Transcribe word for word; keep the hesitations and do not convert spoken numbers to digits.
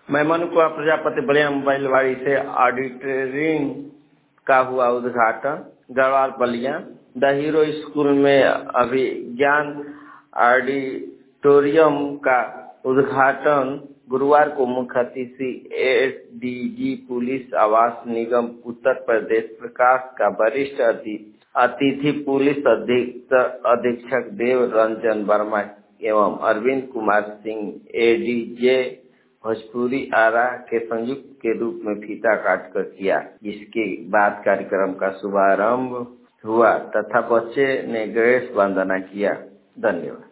मैं मनु कुमार प्रजापति बलिया मोबाइलवाड़ी से ऑडिटरिंग का हुआ उद्घाटन। Garhwal Ballia the hero school में अभिज्ञान ऑडिटोरियम का उद्घाटन गुरुवार को मुख्य अतिथि एसडीजी पुलिस आवास निगम उत्तर प्रदेश प्रकाश का वरिष्ठ अतिथि पुलिस अधीक्षक देव रंजन वर्मा एवं अरविंद कुमार सिंह एडीजे भोजपुरी आरा के संयुक्त के रूप में फीता काटकर किया, जिसके बाद कार्यक्रम का शुभारंभ हुआ तथा बच्चे ने गणेश वंदना किया। धन्यवाद।